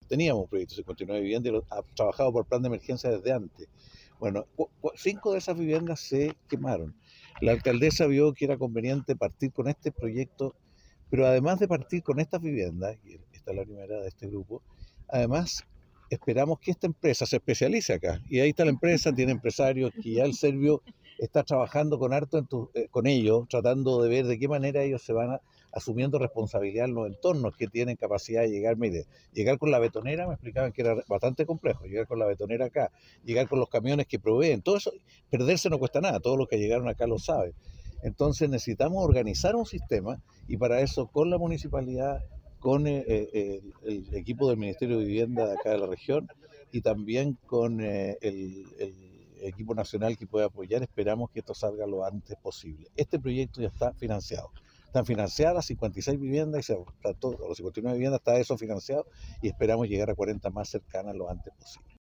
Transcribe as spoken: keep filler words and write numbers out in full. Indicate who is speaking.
Speaker 1: teníamos un proyecto de cincuenta y nueve viviendas y lo ha trabajado por plan de emergencia desde antes. Bueno, cinco de esas viviendas se quemaron. La alcaldesa vio que era conveniente partir con este proyecto, pero además de partir con estas viviendas, y esta es la primera de este grupo, además esperamos que esta empresa se especialice acá. Y ahí está la empresa, tiene empresarios que ya el Servio está trabajando con harto entu- eh, con ellos, tratando de ver de qué manera ellos se van a, asumiendo responsabilidad en los entornos que tienen capacidad de llegar. Mire, llegar con la betonera, me explicaban que era bastante complejo, llegar con la betonera acá, llegar con los camiones que proveen, todo eso, perderse no cuesta nada, todos los que llegaron acá lo saben. Entonces necesitamos organizar un sistema y para eso con la municipalidad, con eh, eh, el, el equipo del Ministerio de Vivienda de acá de la región y también con eh, el, el equipo nacional que puede apoyar, esperamos que esto salga lo antes posible. Este proyecto ya está financiado. Están financiadas cincuenta y seis viviendas y se, todo, los cincuenta y nueve viviendas está eso financiado y esperamos llegar a cuarenta más cercanas lo antes posible.